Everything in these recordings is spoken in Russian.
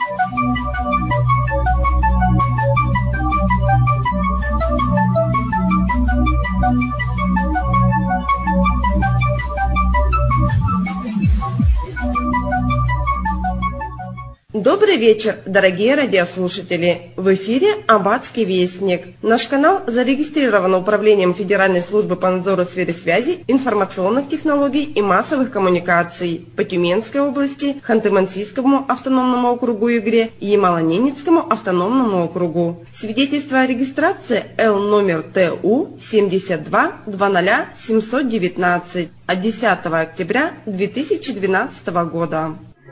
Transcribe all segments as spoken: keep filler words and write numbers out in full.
Добрый вечер, дорогие радиослушатели! В эфире Аббатский вестник. Наш канал зарегистрирован Управлением Федеральной службы по надзору в сфере связи, информационных технологий и массовых коммуникаций по Тюменской области, Ханты-Мансийскому автономному округу Югре и Ямало-Ненецкому автономному округу. Свидетельство о регистрации Л номер Т У семьдесят два двадцать семьсот девятнадцать от десятого октября две тысячи двенадцатого года.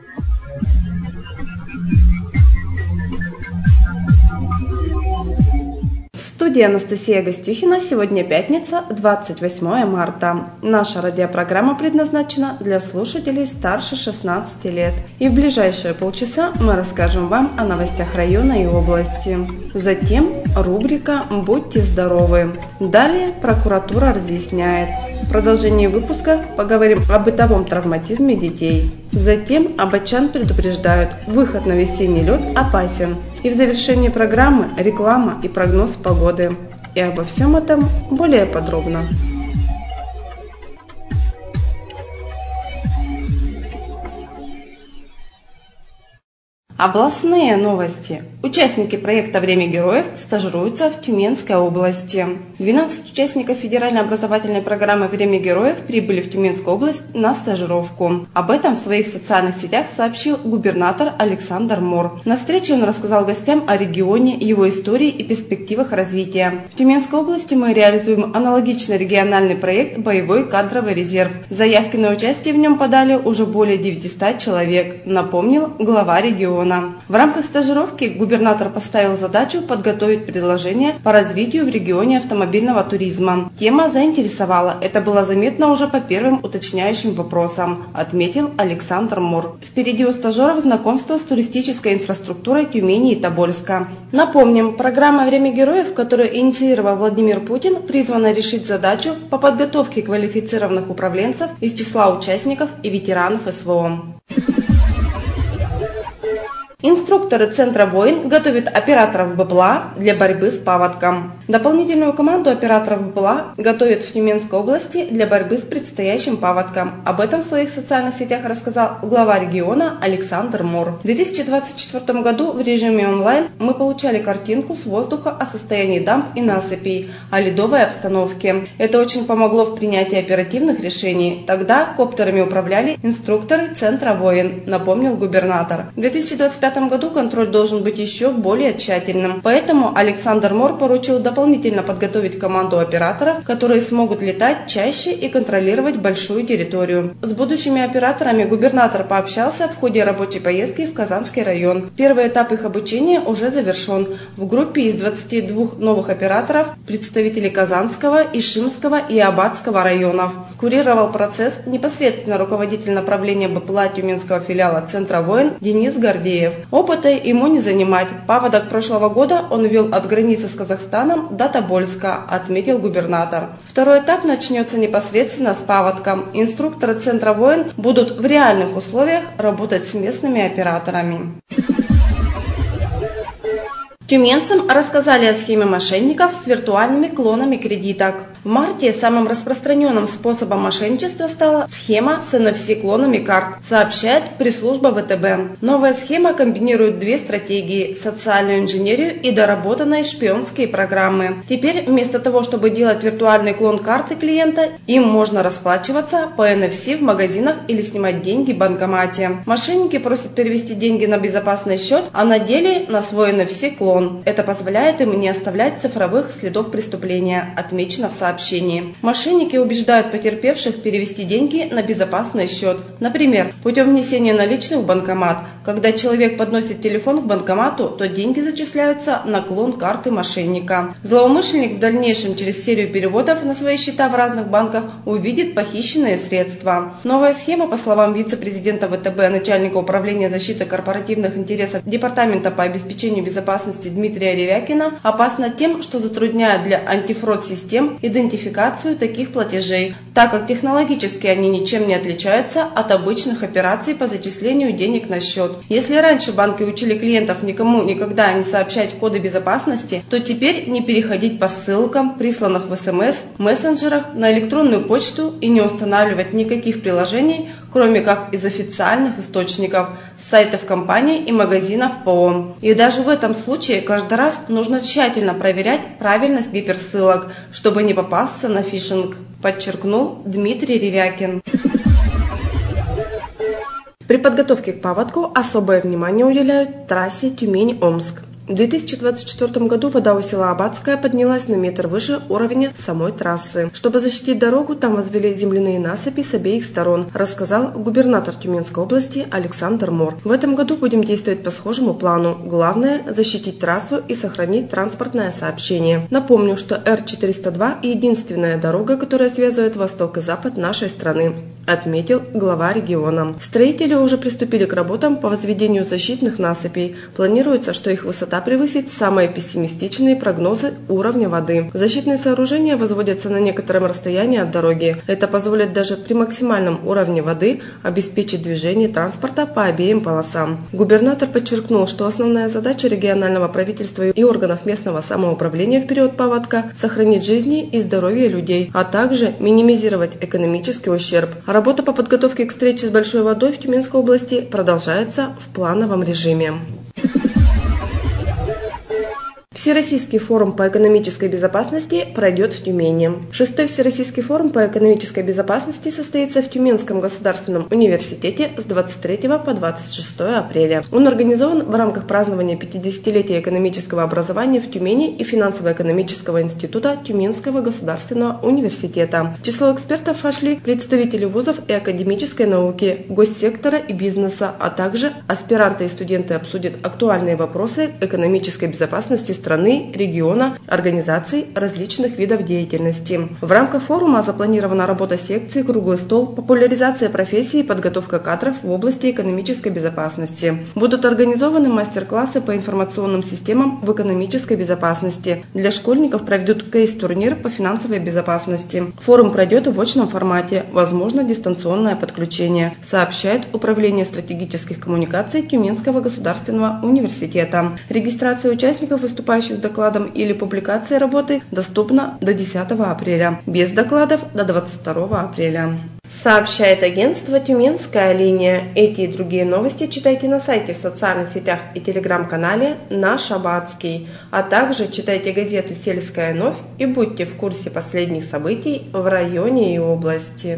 Студия Анастасия Гостюхина. Сегодня пятница, двадцать восьмое марта. Наша радиопрограмма предназначена для слушателей старше шестнадцати лет. И в ближайшие полчаса мы расскажем вам о новостях района и области. Затем рубрика «Будьте здоровы». Далее прокуратура разъясняет. В продолжении выпуска поговорим о бытовом травматизме детей. Затем аббатчан предупреждают, выход на весенний лед опасен. И в завершении программы реклама и прогноз погоды. И обо всем этом более подробно. Областные новости. Участники проекта «Время героев» стажируются в Тюменской области. двенадцать участников федеральной образовательной программы «Время героев» прибыли в Тюменскую область на стажировку. Об этом в своих социальных сетях сообщил губернатор Александр Мор. На встрече он рассказал гостям о регионе, его истории и перспективах развития. В Тюменской области мы реализуем аналогичный региональный проект «Боевой кадровый резерв». Заявки на участие в нем подали уже более девятисот человек, напомнил глава региона. В рамках стажировки губернатор поставил задачу подготовить предложение по развитию в регионе автомобильного туризма. Тема заинтересовала, это было заметно уже по первым уточняющим вопросам, отметил Александр Мор. Впереди у стажеров знакомство с туристической инфраструктурой Тюмени и Тобольска. Напомним, программа «Время героев», которую инициировал Владимир Путин, призвана решить задачу по подготовке квалифицированных управленцев из числа участников и ветеранов СВО. Инструкторы Центра «Воин» готовят операторов БПЛА для борьбы с паводком. Дополнительную команду операторов БПЛА готовят в Тюменской области для борьбы с предстоящим паводком. Об этом в своих социальных сетях рассказал глава региона Александр Мор. В две тысячи двадцать четвёртом году в режиме онлайн мы получали картинку с воздуха о состоянии дамб и насыпей, о ледовой обстановке. Это очень помогло в принятии оперативных решений. Тогда коптерами управляли инструкторы Центра «Воин», напомнил губернатор. В две тысячи двадцать пятом году контроль должен быть еще более тщательным. Поэтому Александр Мор поручил дополнительно подготовить команду операторов, которые смогут летать чаще и контролировать большую территорию. С будущими операторами губернатор пообщался в ходе рабочей поездки в Казанский район. Первый этап их обучения уже завершен. В группе из двадцати двух новых операторов представители Казанского, Ишимского и Аббатского районов. Курировал процесс непосредственно руководитель направления БПЛА Тюменского филиала Центра «Воин» Денис Гордеев. Опыта ему не занимать. Паводок прошлого года он вел от границы с Казахстаном до Тобольска, отметил губернатор. Второй этап начнется непосредственно с паводка. Инструкторы Центра «Воин» будут в реальных условиях работать с местными операторами. Тюменцам рассказали о схеме мошенников с виртуальными клонами кредиток. В марте самым распространенным способом мошенничества стала схема с эн эф си-клонами карт, сообщает пресс-служба вэ тэ бэ. Новая схема комбинирует две стратегии – социальную инженерию и доработанные шпионские программы. Теперь вместо того, чтобы делать виртуальный клон карты клиента, им можно расплачиваться по эн эф си в магазинах или снимать деньги в банкомате. Мошенники просят перевести деньги на безопасный счет, а на деле на свой эн эф си-клон. Это позволяет им не оставлять цифровых следов преступления, отмечено в сообщении. Мошенники убеждают потерпевших перевести деньги на безопасный счет. Например, путем внесения наличных в банкомат. Когда человек подносит телефон к банкомату, то деньги зачисляются на клон карты мошенника. Злоумышленник в дальнейшем через серию переводов на свои счета в разных банках увидит похищенные средства. Новая схема, по словам вице-президента вэ тэ бэ, начальника управления защиты корпоративных интересов Департамента по обеспечению безопасности Дмитрия Ревякина, опасна тем, что затрудняет для антифрод-систем идентификацию идентификацию таких платежей, так как технологически они ничем не отличаются от обычных операций по зачислению денег на счет. Если раньше банки учили клиентов никому никогда не сообщать коды безопасности, то теперь не переходить по ссылкам, присланных в СМС, мессенджерах, на электронную почту и не устанавливать никаких приложений, кроме как из официальных источников, с сайтов компаний и магазинов ПО. И даже в этом случае каждый раз нужно тщательно проверять правильность гиперссылок, чтобы не попасться на фишинг, подчеркнул Дмитрий Ревякин. При подготовке к паводку особое внимание уделяют трассе Тюмень-Омск. В две тысячи двадцать четвёртом году вода у села Абатское поднялась на метр выше уровня самой трассы. Чтобы защитить дорогу, там возвели земляные насыпи с обеих сторон, рассказал губернатор Тюменской области Александр Мор. В этом году будем действовать по схожему плану. Главное – защитить трассу и сохранить транспортное сообщение. Напомню, что Р четыреста два – единственная дорога, которая связывает восток и запад нашей страны, отметил глава региона. Строители уже приступили к работам по возведению защитных насыпей. Планируется, что их высота превысит самые пессимистичные прогнозы уровня воды. Защитные сооружения возводятся на некотором расстоянии от дороги. Это позволит даже при максимальном уровне воды обеспечить движение транспорта по обеим полосам. Губернатор подчеркнул, что основная задача регионального правительства и органов местного самоуправления в период паводка – сохранить жизни и здоровье людей, а также минимизировать экономический ущерб. Работа по подготовке к встрече с большой водой в Тюменской области продолжается в плановом режиме. Всероссийский форум по экономической безопасности пройдет в Тюмени. Шестой Всероссийский форум по экономической безопасности состоится в Тюменском государственном университете с двадцать третьего по двадцать шестое апреля. Он организован в рамках празднования пятидесятилетия экономического образования в Тюмени и финансово-экономического института Тюменского государственного университета. В число экспертов вошли представители вузов и академической науки, госсектора и бизнеса, а также аспиранты и студенты обсудят актуальные вопросы экономической безопасности страны, региона, организаций различных видов деятельности. В рамках форума запланирована работа секций, круглый стол, популяризация профессии и подготовка кадров в области экономической безопасности. Будут организованы мастер-классы по информационным системам в экономической безопасности. Для школьников проведут кейс-турнир по финансовой безопасности. Форум пройдет в очном формате, возможно дистанционное подключение, сообщает Управление стратегических коммуникаций Тюменского государственного университета. Регистрация участников, выступающих с докладом или публикацией работы, доступна до десятого апреля, без докладов до двадцать второго апреля. Сообщает агентство «Тюменская линия». Эти и другие новости читайте на сайте, в социальных сетях и телеграм-канале «Наш Абатский», а также читайте газету «Сельская новь» и будьте в курсе последних событий в районе и области.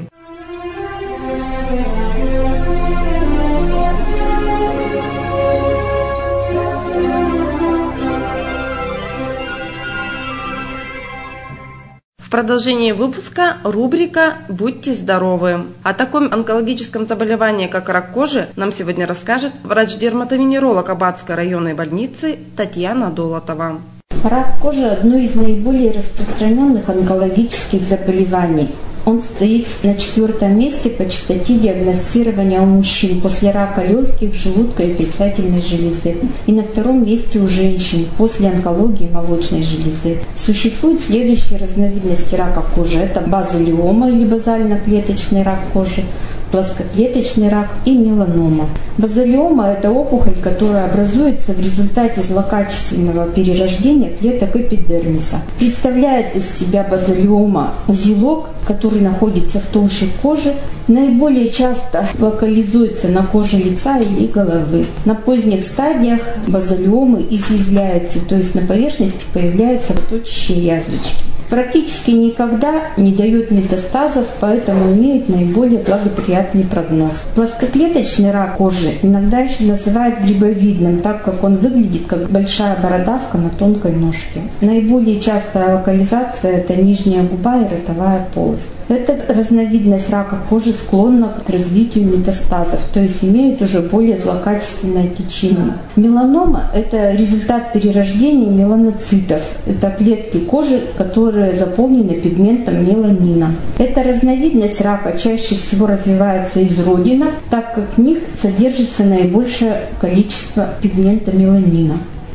В продолжении выпуска рубрика «Будьте здоровы». О таком онкологическом заболевании, как рак кожи, нам сегодня расскажет врач-дерматовенеролог Абатской районной больницы Татьяна Долотова. Рак кожи – одно из наиболее распространенных онкологических заболеваний. Он стоит на четвертом месте по частоте диагностирования у мужчин после рака легких, желудка и предстательной железы. И на втором месте у женщин после онкологии молочной железы. Существуют следующие разновидности рака кожи. Это базалиома или базально-клеточный рак кожи, плоскоклеточный рак и меланома. Базалиома – это опухоль, которая образуется в результате злокачественного перерождения клеток эпидермиса. Представляет из себя базалиома узелок, который находится в толще кожи, наиболее часто локализуется на коже лица или головы. На поздних стадиях базалиомы изъязвляются, то есть на поверхности появляются точащие язвочки. Практически никогда не дают метастазов, поэтому имеют наиболее благоприятный прогноз. Плоскоклеточный рак кожи иногда еще называют грибовидным, так как он выглядит как большая бородавка на тонкой ножке. Наиболее частая локализация – это нижняя губа и ротовая полость. Эта разновидность рака кожи склонна к развитию метастазов, то есть имеют уже более злокачественное течение. Меланома – это результат перерождения меланоцитов. Это клетки кожи, которые заполнены пигментом меланина. Эта разновидность рака чаще всего развивается из родинок, так как в них содержится наибольшее количество пигмента меланина.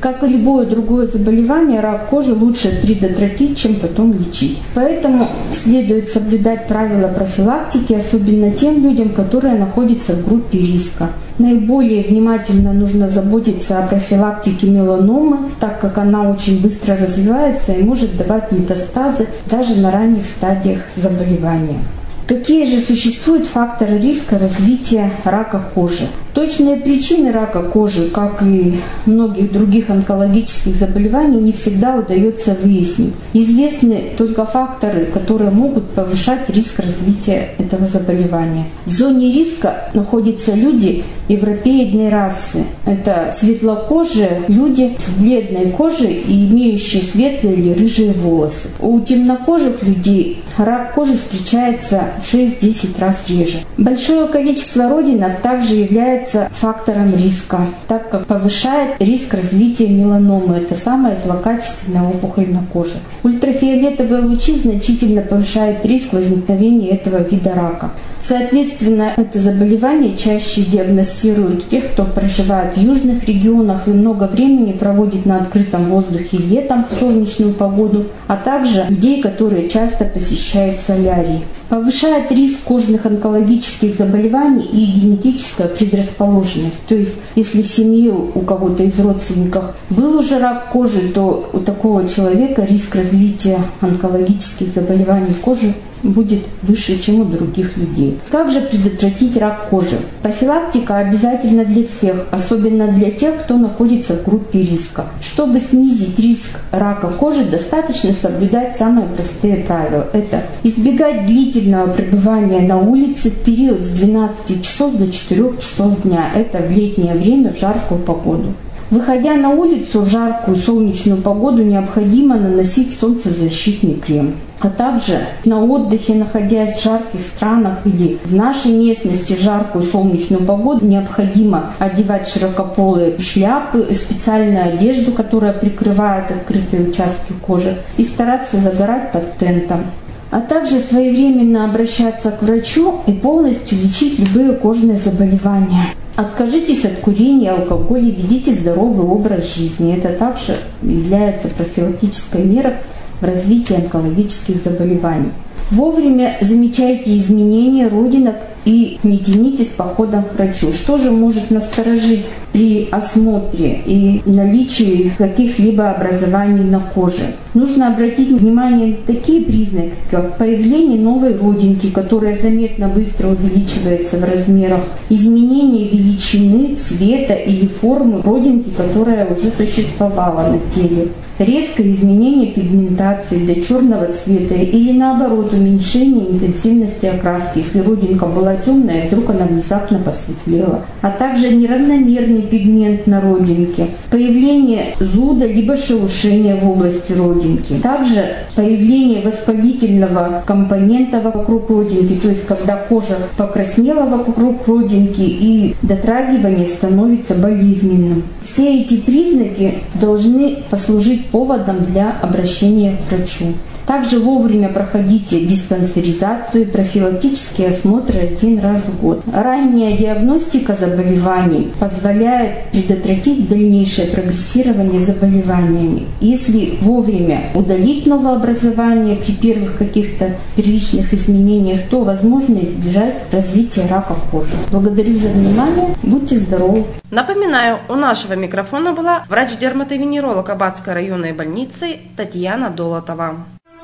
Как и любое другое заболевание, рак кожи лучше предотвратить, чем потом лечить. Поэтому следует соблюдать правила профилактики, особенно тем людям, которые находятся в группе риска. Наиболее внимательно нужно заботиться о профилактике меланомы, так как она очень быстро развивается и может давать метастазы даже на ранних стадиях заболевания. Какие же существуют факторы риска развития рака кожи? Точные причины рака кожи, как и многих других онкологических заболеваний, не всегда удается выяснить. Известны только факторы, которые могут повышать риск развития этого заболевания. В зоне риска находятся люди европеидной расы. Это светлокожие люди с бледной кожей и имеющие светлые или рыжие волосы. У темнокожих людей рак кожи встречается в шесть-десять раз реже. Большое количество родинок также является фактором риска, так как повышает риск развития меланомы. Это самая злокачественная опухоль на коже. Ультрафиолетовые лучи значительно повышают риск возникновения этого вида рака. Соответственно, это заболевание чаще диагностируют тех, кто проживает в южных регионах и много времени проводит на открытом воздухе летом в солнечную погоду, а также людей, которые часто посещают солярий. Повышает риск кожных онкологических заболеваний и генетическая предрасположенность. То есть, если в семье у кого-то из родственников был уже рак кожи, то у такого человека риск развития онкологических заболеваний кожи будет выше, чем у других людей. Как же предотвратить рак кожи? Профилактика обязательна для всех, особенно для тех, кто находится в группе риска. Чтобы снизить риск рака кожи, достаточно соблюдать самые простые правила. Это избегать длительного пребывания на улице в период с двенадцати часов до четырёх часов дня. Это в летнее время, в жаркую погоду. Выходя на улицу в жаркую солнечную погоду, необходимо наносить солнцезащитный крем. А также на отдыхе, находясь в жарких странах или в нашей местности в жаркую солнечную погоду, необходимо одевать широкополые шляпы, специальную одежду, которая прикрывает открытые участки кожи, и стараться загорать под тентом. А также своевременно обращаться к врачу и полностью лечить любые кожные заболевания. Откажитесь от курения, алкоголя, ведите здоровый образ жизни. Это также является профилактической мерой в развитии онкологических заболеваний. Вовремя замечайте изменения родинок и не тянитесь с походом к врачу. Что же может насторожить при осмотре и наличии каких-либо образований на коже? Нужно обратить внимание на такие признаки, как появление новой родинки, которая заметно быстро увеличивается в размерах, изменение величины, цвета или формы родинки, которая уже существовала на теле, резкое изменение пигментации до черного цвета или наоборот уменьшение интенсивности окраски, если родинка была темная, вдруг она внезапно посветлела, а также неравномерный пигмент на родинке, появление зуда либо шелушения в области родинки, также появление воспалительного компонента вокруг родинки, то есть когда кожа покраснела вокруг родинки и дотрагивание становится болезненным. Все эти признаки должны послужить поводом для обращения к врачу. Также вовремя проходите диспансеризацию и профилактические осмотры один раз в год. Ранняя диагностика заболеваний позволяет предотвратить дальнейшее прогрессирование заболеваниями. Если вовремя удалить новообразование при первых каких-то первичных изменениях, то возможно избежать развития рака кожи. Благодарю за внимание. Будьте здоровы. Напоминаю, у нашего микрофона была врач-дерматовенеролог Аббатской районной больницы Татьяна Долотова.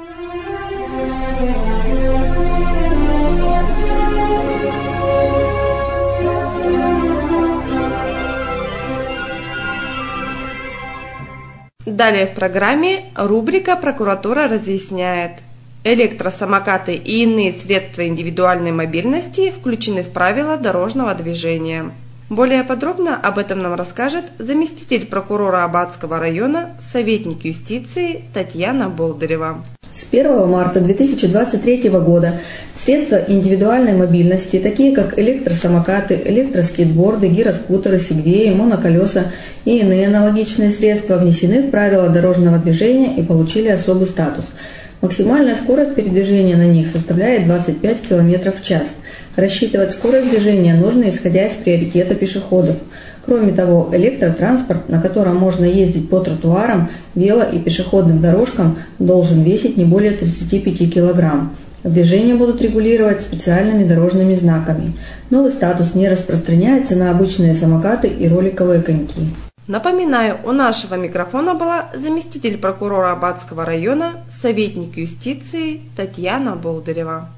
Далее в программе рубрика «Прокуратура разъясняет». Электросамокаты и иные средства индивидуальной мобильности включены в правила дорожного движения. Более подробно об этом нам расскажет заместитель прокурора Аббатского района, советник юстиции Татьяна Болдырева. С первого марта две тысячи двадцать третьего года средства индивидуальной мобильности, такие как электросамокаты, электроскейтборды, гироскутеры, сегвеи, моноколеса и иные аналогичные средства, внесены в правила дорожного движения и получили особый статус. Максимальная скорость передвижения на них составляет двадцать пять километров в час. Рассчитывать скорость движения нужно, исходя из приоритета пешеходов. Кроме того, электротранспорт, на котором можно ездить по тротуарам, вело- и пешеходным дорожкам, должен весить не более тридцати пяти килограмм. Движение будут регулировать специальными дорожными знаками. Новый статус не распространяется на обычные самокаты и роликовые коньки. Напоминаю, у нашего микрофона была заместитель прокурора Аббатского района, советник юстиции Татьяна Болдырева.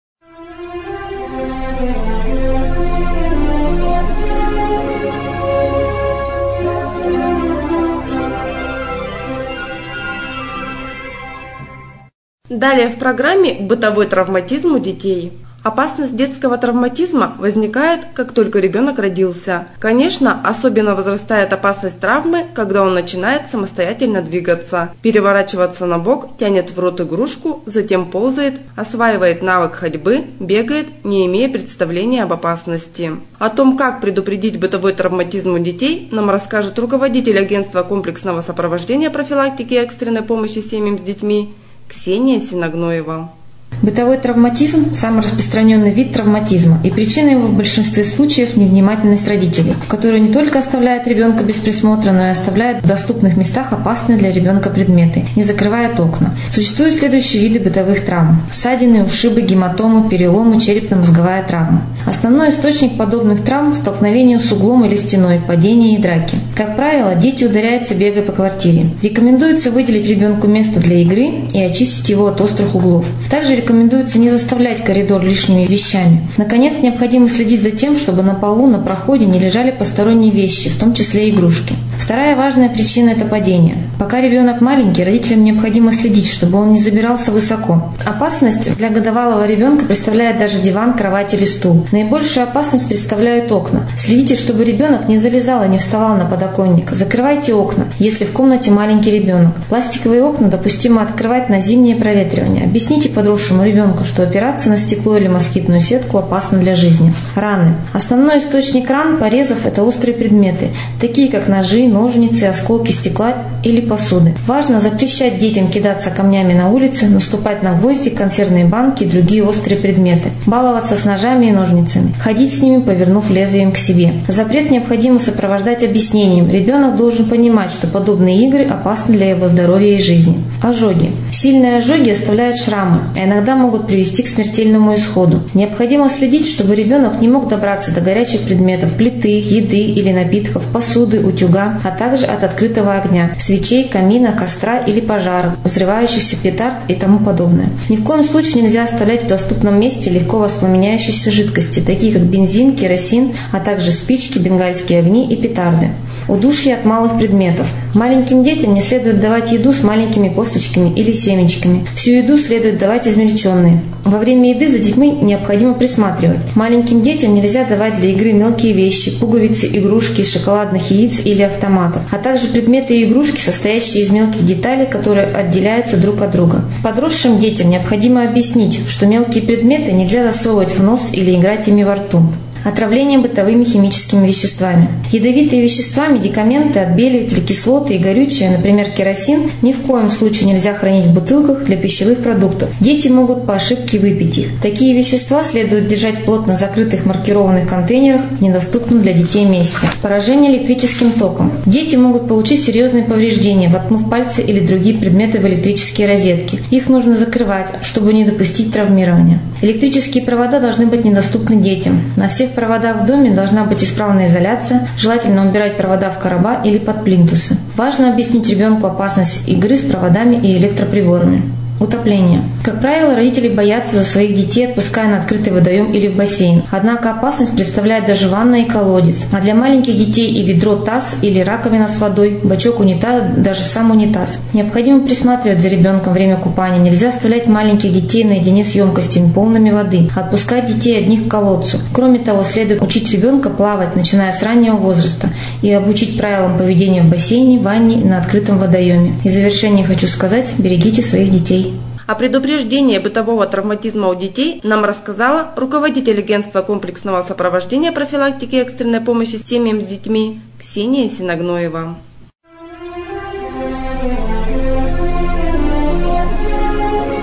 Далее в программе «Бытовой травматизм у детей». Опасность детского травматизма возникает, как только ребенок родился. Конечно, особенно возрастает опасность травмы, когда он начинает самостоятельно двигаться, переворачиваться на бок, тянет в рот игрушку, затем ползает, осваивает навык ходьбы, бегает, не имея представления об опасности. О том, как предупредить бытовой травматизм у детей, нам расскажет руководитель агентства комплексного сопровождения профилактики и экстренной помощи семьям с детьми Ксения Синогноева. Бытовой травматизм – самый распространенный вид травматизма, и причина его в большинстве случаев – невнимательность родителей, которые не только оставляют ребенка без присмотра, но и оставляют в доступных местах опасные для ребенка предметы, не закрывают окна. Существуют следующие виды бытовых травм – ссадины, ушибы, гематомы, переломы, черепно-мозговая травма. Основной источник подобных травм – столкновение с углом или стеной, падение и драки. Как правило, дети ударяются, бегая по квартире. Рекомендуется выделить ребенку место для игры и очистить его от острых углов. Также рекомендуется не заставлять коридор лишними вещами. Наконец, необходимо следить за тем, чтобы на полу, на проходе не лежали посторонние вещи, в том числе игрушки. Вторая важная причина – это падение. Пока ребенок маленький, родителям необходимо следить, чтобы он не забирался высоко. Опасность для годовалого ребенка представляет даже диван, кровать или стул. Наибольшую опасность представляют окна. Следите, чтобы ребенок не залезал и не вставал на подоконник. Закрывайте окна, если в комнате маленький ребенок. Пластиковые окна допустимо открывать на зимнее проветривание. Объясните подросшему ребенку, что опираться на стекло или москитную сетку опасно для жизни. Раны. Основной источник ран, порезов – это острые предметы, такие как ножи, ножницы, осколки стекла или посуды. Важно запрещать детям кидаться камнями на улице, наступать на гвозди, консервные банки и другие острые предметы, баловаться с ножами и ножницами, ходить с ними, повернув лезвием к себе. Запрет необходимо сопровождать объяснением. Ребенок должен понимать, что подобные игры опасны для его здоровья и жизни. Ожоги. Сильные ожоги оставляют шрамы, а иногда могут привести к смертельному исходу. Необходимо следить, чтобы ребенок не мог добраться до горячих предметов, плиты, еды или напитков, посуды, утюга, а также от открытого огня, свечей, камина, костра или пожаров, взрывающихся петард и тому подобное. Ни в коем случае нельзя оставлять в доступном месте легко воспламеняющиеся жидкости, такие как бензин, керосин, а также спички, бенгальские огни и петарды. Удушье от малых предметов. Маленьким детям не следует давать еду с маленькими косточками или семечками. Всю еду следует давать измельченные. Во время еды за детьми необходимо присматривать. Маленьким детям нельзя давать для игры мелкие вещи, пуговицы, игрушки из шоколадных яиц или автоматов, а также предметы и игрушки, состоящие из мелких деталей, которые отделяются друг от друга. Подросшим детям необходимо объяснить, что мелкие предметы нельзя засовывать в нос или играть ими во рту. Отравление бытовыми химическими веществами. Ядовитые вещества, медикаменты, отбеливатели, кислоты и горючее, например, керосин, ни в коем случае нельзя хранить в бутылках для пищевых продуктов. Дети могут по ошибке выпить их. Такие вещества следует держать в плотно закрытых маркированных контейнерах в недоступном для детей месте. Поражение электрическим током. Дети могут получить серьезные повреждения, воткнув пальцы или другие предметы в электрические розетки. Их нужно закрывать, чтобы не допустить травмирования. Электрические провода должны быть недоступны детям. На всех В проводах в доме должна быть исправная изоляция, желательно убирать провода в короба или под плинтусы. Важно объяснить ребенку опасность игры с проводами и электроприборами. Утопление. Как правило, родители боятся за своих детей, отпуская на открытый водоем или в бассейн. Однако опасность представляет даже ванна и колодец. А для маленьких детей и ведро, таз или раковина с водой, бачок унитаза, даже сам унитаз. Необходимо присматривать за ребенком во время купания. Нельзя оставлять маленьких детей наедине с емкостями, полными воды. Отпускать детей одних к колодцу. Кроме того, следует учить ребенка плавать, начиная с раннего возраста, и обучить правилам поведения в бассейне, ванне и на открытом водоеме. И в завершение хочу сказать: берегите своих детей. О предупреждении бытового травматизма у детей нам рассказала руководитель агентства комплексного сопровождения профилактики и экстренной помощи семьям с детьми Ксения Синогноева.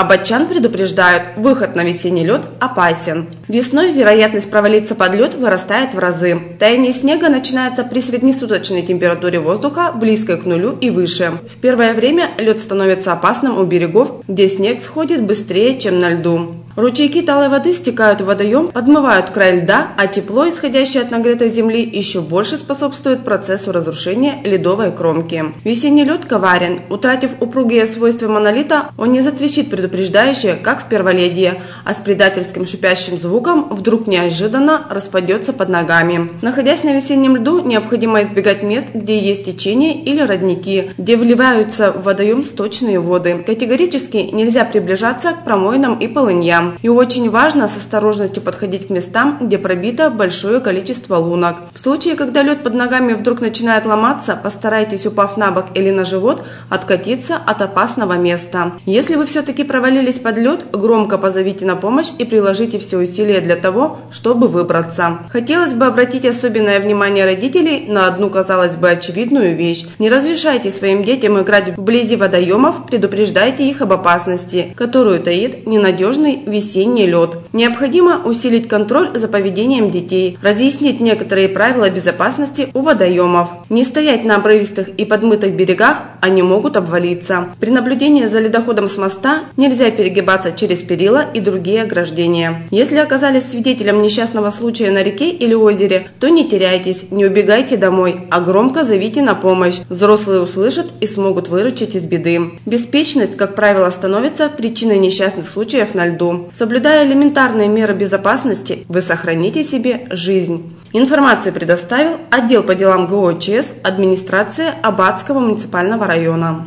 Абатчан предупреждают, выход на весенний лед опасен. Весной вероятность провалиться под лед вырастает в разы. Таяние снега начинается при среднесуточной температуре воздуха, близкой к нулю и выше. В первое время лед становится опасным у берегов, где снег сходит быстрее, чем на льду. Ручейки талой воды стекают в водоем, подмывают край льда, а тепло, исходящее от нагретой земли, еще больше способствует процессу разрушения ледовой кромки. Весенний лед коварен. Утратив упругие свойства монолита, он не затрещит предупреждающе, как в перволедье, а с предательским шипящим звуком вдруг неожиданно распадется под ногами. Находясь на весеннем льду, необходимо избегать мест, где есть течение или родники, где вливаются в водоем сточные воды. Категорически нельзя приближаться к промоинам и полыньям. И очень важно с осторожностью подходить к местам, где пробито большое количество лунок. В случае, когда лед под ногами вдруг начинает ломаться, постарайтесь, упав на бок или на живот, откатиться от опасного места. Если вы все-таки провалились под лед, громко позовите на помощь и приложите все усилия для того, чтобы выбраться. Хотелось бы обратить особенное внимание родителей на одну, казалось бы, очевидную вещь. Не разрешайте своим детям играть вблизи водоемов, предупреждайте их об опасности, которую таит ненадежный весенний лед. Необходимо усилить контроль за поведением детей, разъяснить некоторые правила безопасности у водоемов. Не стоять на обрывистых и подмытых берегах, они могут обвалиться. При наблюдении за ледоходом с моста нельзя перегибаться через перила и другие ограждения. Если оказались свидетелем несчастного случая на реке или озере, то не теряйтесь, не убегайте домой, а громко зовите на помощь. Взрослые услышат и смогут выручить из беды. Беспечность, как правило, становится причиной несчастных случаев на льду. Соблюдая элементарные меры безопасности, вы сохраните себе жизнь. Информацию предоставил отдел по делам ГОЧС администрации Абатского муниципального района.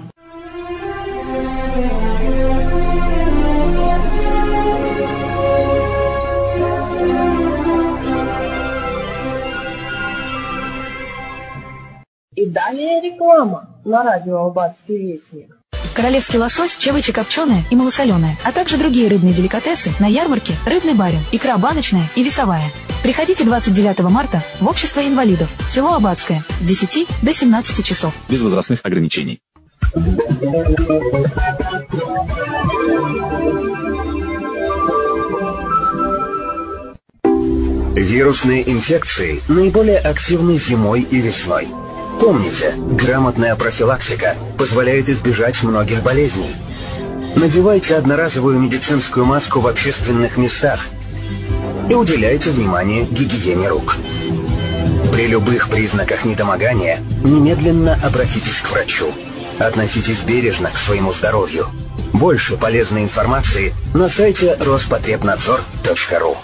И далее реклама на радио Албатский вестник. Королевский лосось, чавычи копченая и малосоленая, а также другие рыбные деликатесы на ярмарке «Рыбный барин», икра баночная и весовая. Приходите двадцать девятого марта в Общество инвалидов, село Абатское, с десяти до семнадцати часов. Без возрастных ограничений. Вирусные инфекции наиболее активны зимой и весной. Помните, грамотная профилактика позволяет избежать многих болезней. Надевайте одноразовую медицинскую маску в общественных местах и уделяйте внимание гигиене рук. При любых признаках недомогания немедленно обратитесь к врачу. Относитесь бережно к своему здоровью. Больше полезной информации на сайте роспотребнадзор точка ру.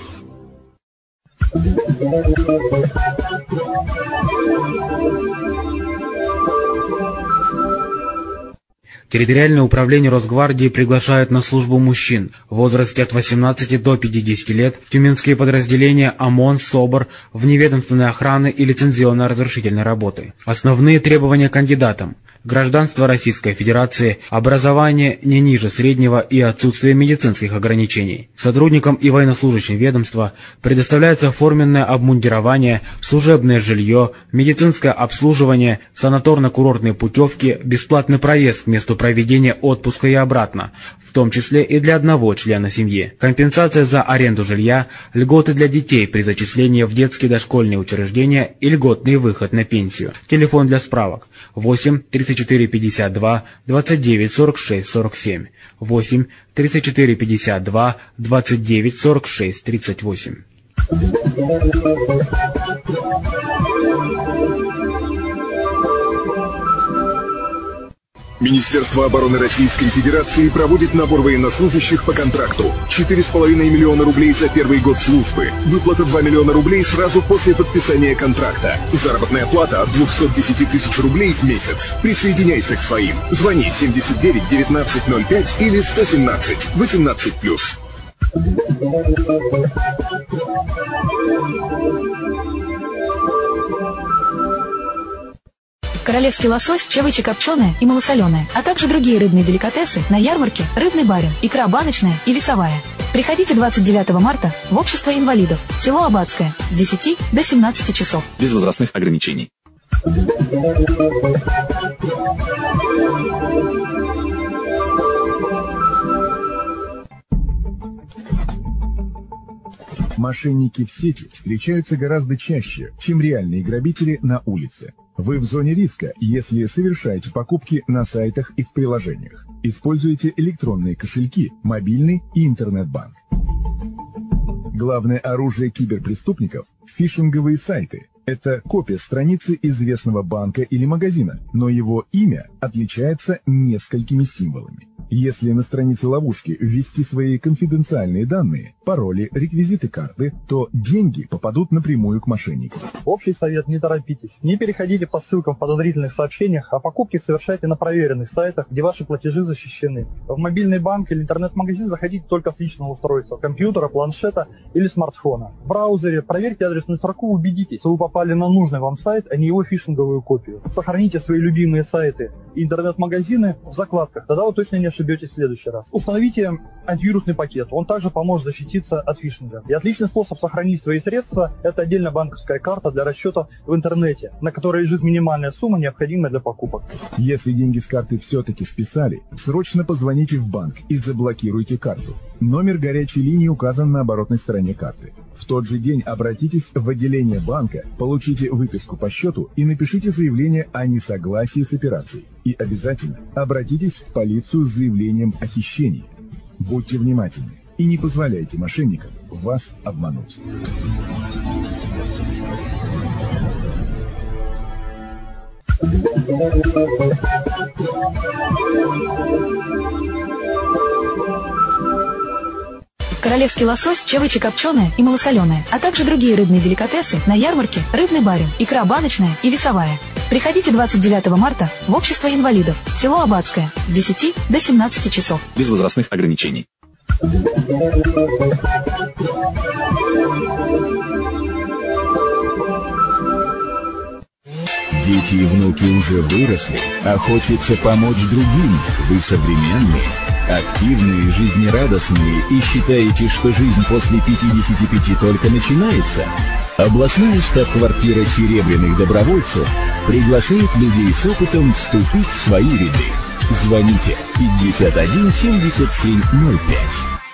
Территориальное управление Росгвардии приглашает на службу мужчин в возрасте от восемнадцати до пятидесяти лет в тюменские подразделения ОМОН, СОБР, вневедомственной охраны и лицензионно-разрешительной работы. Основные требования кандидатам: гражданство Российской Федерации, образование не ниже среднего и отсутствие медицинских ограничений. Сотрудникам и военнослужащим ведомства предоставляется форменное обмундирование, служебное жилье, медицинское обслуживание, санаторно-курортные путевки, бесплатный проезд к месту проведения отпуска и обратно, в том числе и для одного члена семьи. Компенсация за аренду жилья, льготы для детей при зачислении в детские дошкольные учреждения и льготный выход на пенсию. Телефон для справок восемь тридцать четыре пятьдесят два двадцать девять сорок шесть сорок семь, восемь тридцать четыре пятьдесят два двадцать девять сорок шесть тридцать восемь. Министерство обороны Российской Федерации проводит набор военнослужащих по контракту. четыре с половиной миллиона рублей за первый год службы. Выплата два миллиона рублей сразу после подписания контракта. Заработная плата от двухсот десяти тысяч рублей в месяц. Присоединяйся к своим. Звони семьдесят девять девятнадцать ноль пять или сто семнадцать восемнадцать плюс. Королевский лосось, чавычи копченая и малосоленая, а также другие рыбные деликатесы на ярмарке «Рыбный барин», икра баночная и весовая. Приходите двадцать девятого марта в Общество инвалидов, село Абатское, с десяти до семнадцати часов. Без возрастных ограничений. Мошенники в сети встречаются гораздо чаще, чем реальные грабители на улице. Вы в зоне риска, если совершаете покупки на сайтах и в приложениях. Используйте электронные кошельки, мобильный и интернет-банк. Главное оружие киберпреступников – фишинговые сайты. Это копия страницы известного банка или магазина, но его имя отличается несколькими символами. Если на странице ловушки ввести свои конфиденциальные данные, пароли, реквизиты карты, то деньги попадут напрямую к мошенникам. Общий совет: не торопитесь. Не переходите по ссылкам в подозрительных сообщениях, а покупки совершайте на проверенных сайтах, где ваши платежи защищены. В мобильный банк или интернет-магазин заходите только с личного устройства, компьютера, планшета или смартфона. В браузере проверьте адресную строку, убедитесь, что вы попали на нужный вам сайт, а не его фишинговую копию. Сохраните свои любимые сайты и интернет-магазины в закладках, тогда вы точно не ошибетесь в следующий раз. Установите антивирусный пакет, он также поможет защититься от фишинга. И отличный способ сохранить свои средства – это отдельная банковская карта для расчета в интернете, на которой лежит минимальная сумма, необходимая для покупок. Если деньги с карты все-таки списали, срочно позвоните в банк и заблокируйте карту. Номер горячей линии указан на оборотной стороне карты. В тот же день обратитесь в отделение банка, получите выписку по счету и напишите заявление о несогласии с операцией. И обязательно обратитесь в полицию с заявлением о хищении. Будьте внимательны и не позволяйте мошенникам вас обмануть. Королевский лосось, чевычи копченые и малосоленые, а также другие рыбные деликатесы на ярмарке «Рыбный барин», икра баночная и весовая. Приходите двадцать девятого марта в Общество инвалидов, село Аббатское, с десяти до семнадцати часов. Без возрастных ограничений. Дети и внуки уже выросли, а хочется помочь другим. Вы современные, активные, жизнерадостные и считаете, что жизнь после пятидесяти пяти только начинается? Областная штаб-квартира серебряных добровольцев приглашает людей с опытом вступить в свои ряды. Звоните пятьдесят один семьдесят семь ноль пять.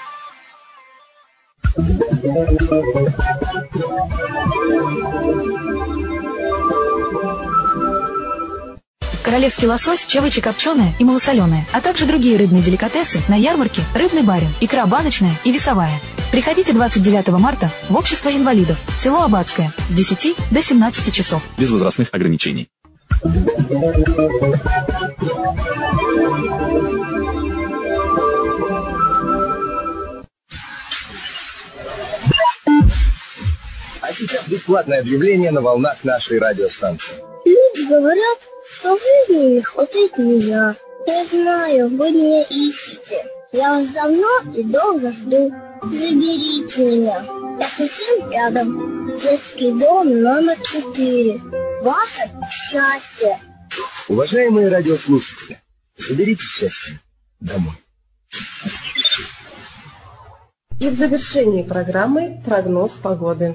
Королевский лосось, чевычи копченые и малосоленые, а также другие рыбные деликатесы на ярмарке «Рыбный барин», икра баночная и весовая. Приходите двадцать девятого марта в Общество инвалидов, село Аббатское, с десяти до семнадцати часов. Без возрастных ограничений. А сейчас бесплатное объявление на волнах нашей радиостанции. Люди говорят, что в жизни не хватает меня. Я знаю, вы меня ищете. Я вас давно и долго жду. Заберите меня. Я совсем рядом. Детский дом номер четыре. Ваше счастье. Уважаемые радиослушатели, заберите счастье домой. И в завершении программы прогноз погоды.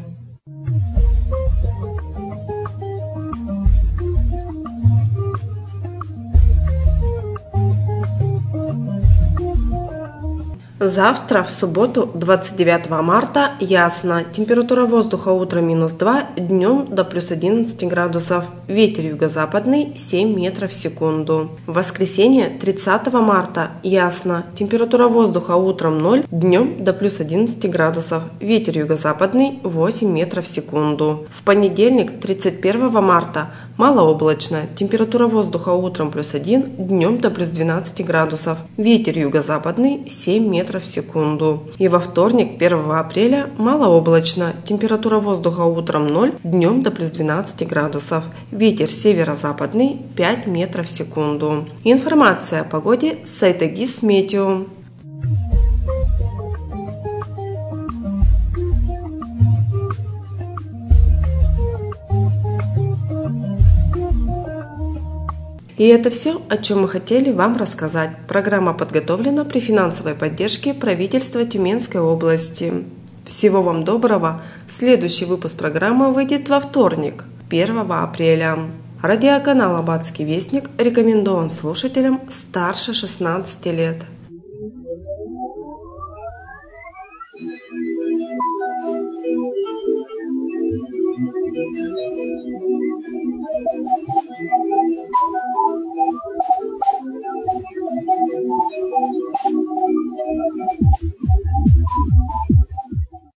Завтра, в субботу, двадцать девятого марта, ясно. Температура воздуха утром минус два, днем до плюс одиннадцати градусов. Ветер юго-западный семь метров в секунду. В воскресенье, тридцатого марта, ясно. Температура воздуха утром ноль, днем до плюс одиннадцати градусов. Ветер юго-западный восемь метров в секунду. В понедельник, тридцать первого марта, малооблачно. Температура воздуха утром плюс один, днем до плюс двенадцати градусов. Ветер юго-западный семь метров в секунду. И во вторник, первого апреля, малооблачно. Температура воздуха утром ноль, днем до плюс двенадцати градусов. Ветер северо-западный пять метров в секунду. Информация о погоде с сайта Гисметео. И это все, о чем мы хотели вам рассказать. Программа подготовлена при финансовой поддержке правительства Тюменской области. Всего вам доброго. Следующий выпуск программы выйдет во вторник, первого апреля. Радиоканал «Аббатский вестник» рекомендован слушателям старше шестнадцати лет.